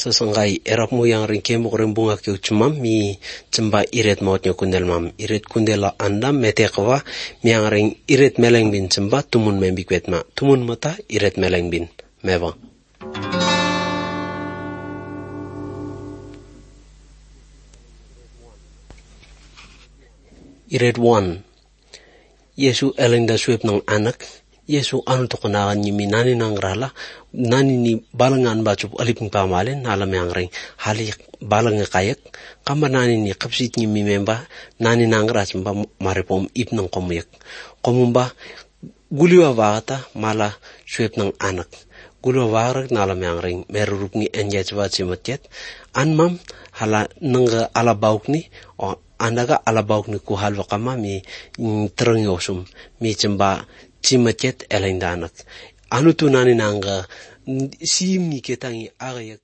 Sasangkai erap mo yang ringkemo bunga kyo cumam mi cemba iret mautnya kundel mam. Iret kundela anda mete kawa mi yang ring iret meleng bin cemba tumun membikwet ma. Tumun mata iret meleng bin. Meva. Iret 1. Yesu eleng da suep ng anak. Yesu anu to kenakan nyimi nani nang rala nani ni balangan bacu aliping pamalen alam yang ring hali balang kayak kamba nani ni kapsit nyimi memba nani nang ras mba maripom ip nang komuyak komumba guliwa wata mala suep ng anak guliwa warak na alam yang ring merurup ni enjay cewa cimetjet anmam hala nangga ala bauk ni o andaga ala bauk ni kuhal wakama mi tereng yosum mi cemba cimacet eleng danak anu tu nani nangga sim ni ketangi aga